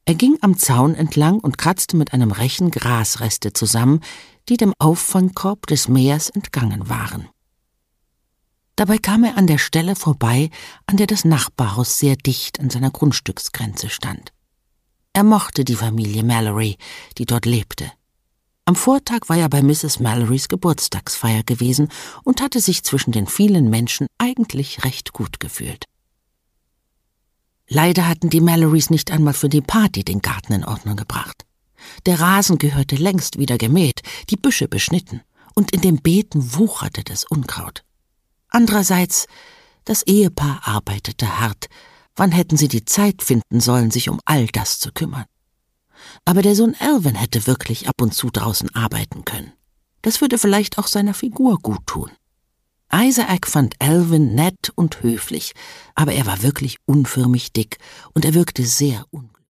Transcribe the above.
Er ging am Zaun entlang und kratzte mit einem Rechen Grasreste zusammen, die dem Auffangkorb des Meers entgangen waren. Dabei kam er an der Stelle vorbei, an der das Nachbarhaus sehr dicht an seiner Grundstücksgrenze stand. Er mochte die Familie Mallory, die dort lebte. Am Vortag war er bei Mrs. Mallorys Geburtstagsfeier gewesen und hatte sich zwischen den vielen Menschen eigentlich recht gut gefühlt. Leider hatten die Mallorys nicht einmal für die Party den Garten in Ordnung gebracht. Der Rasen gehörte längst wieder gemäht, die Büsche beschnitten, und in den Beeten wucherte das Unkraut. Andererseits, das Ehepaar arbeitete hart. Wann hätten sie die Zeit finden sollen, sich um all das zu kümmern? Aber der Sohn Alvin hätte wirklich ab und zu draußen arbeiten können. Das würde vielleicht auch seiner Figur gut tun. Isaac fand Alvin nett und höflich, aber er war wirklich unförmig dick und er wirkte sehr unglücklich.